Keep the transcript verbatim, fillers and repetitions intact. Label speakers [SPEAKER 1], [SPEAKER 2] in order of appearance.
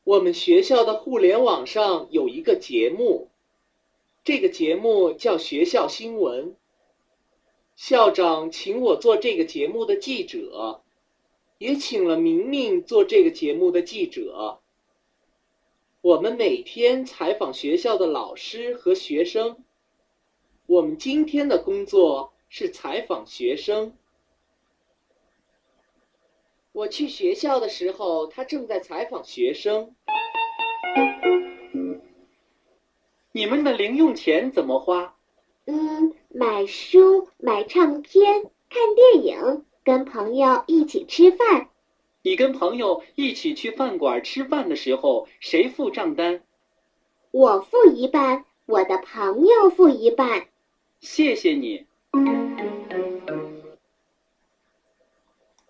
[SPEAKER 1] 我们学校的互联网上有一个节目，这个节目叫学校新闻。校长请我做这个节目的记者，也请了明明做这个节目的记者。我们每天采访学校的老师和学生。我们今天的工作是采访学生。我去学校的时候，他正在采访学生。你们的零用钱怎么花？
[SPEAKER 2] 嗯，买书、买唱片、看电影，跟朋友一起吃饭。
[SPEAKER 1] 你跟朋友一起去饭馆吃饭的时候，谁付账单？
[SPEAKER 2] 我付一半，我的朋友付一半。
[SPEAKER 1] 谢谢你。